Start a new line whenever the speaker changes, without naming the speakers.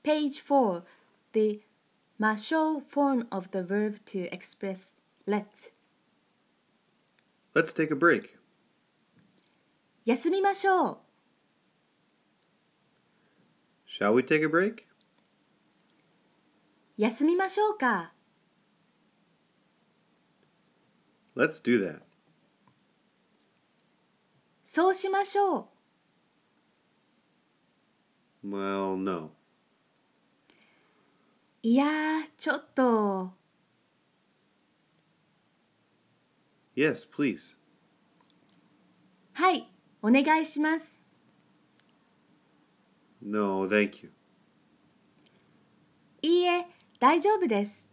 Page 4. The ましょう form of the verb to express let's.
Let's take a break.
休みましょう。
Shall we take a break?
休みましょうか。
Let's do that.
そうしましょう。
Well, no.
いやちょっと。
Yes, please.
はい、お願いします。
No, thank you.
いいえ、大丈夫です。